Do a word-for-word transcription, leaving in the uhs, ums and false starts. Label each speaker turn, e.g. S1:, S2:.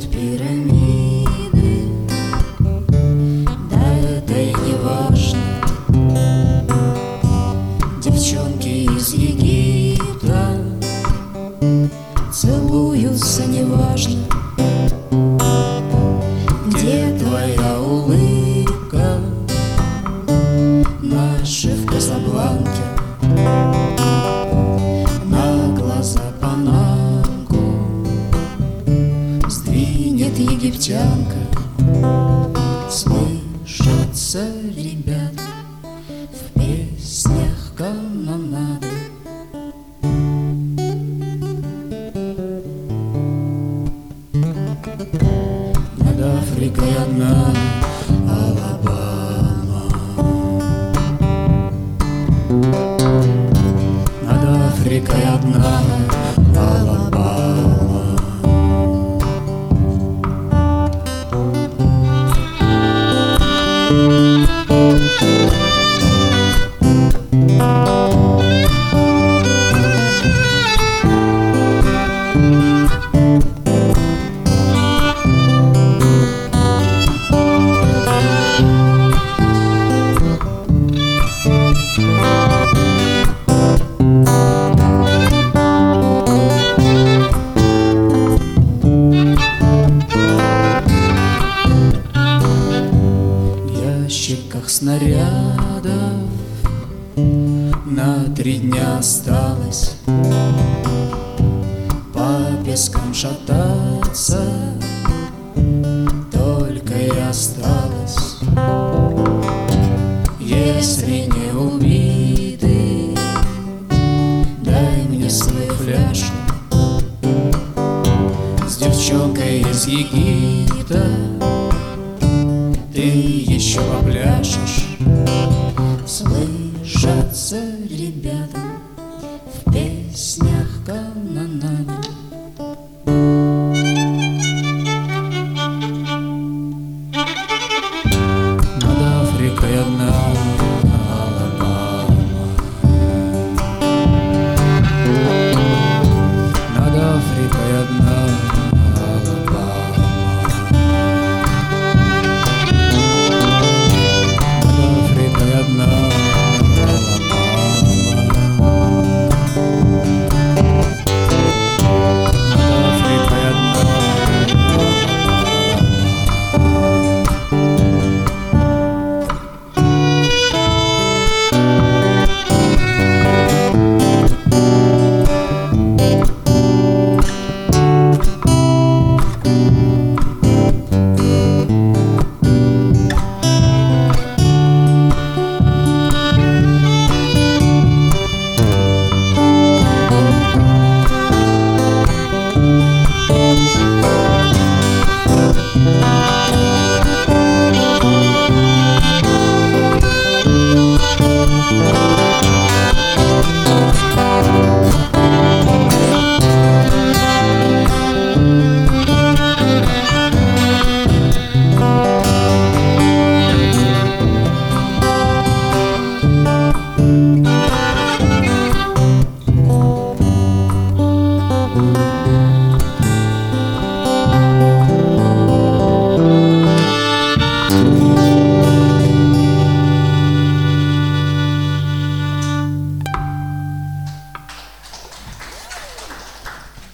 S1: пирамиды, да это и не важно. Девчонки из Египта целуются, неважно. Где твоя улыбка, нашивка Казабланки, на глаза панамку сдвинет египтянка. Слышатся ребят в песнях канонады. Над Африкой одна Алабама, над Африкой одна Алабама. В ящиках снарядов на три дня осталось по пескам шататься, только и осталось. Если не убитый, дай мне свою фляжку с девчонкой из Египта. Ты еще попляшешь. Слышатся ребята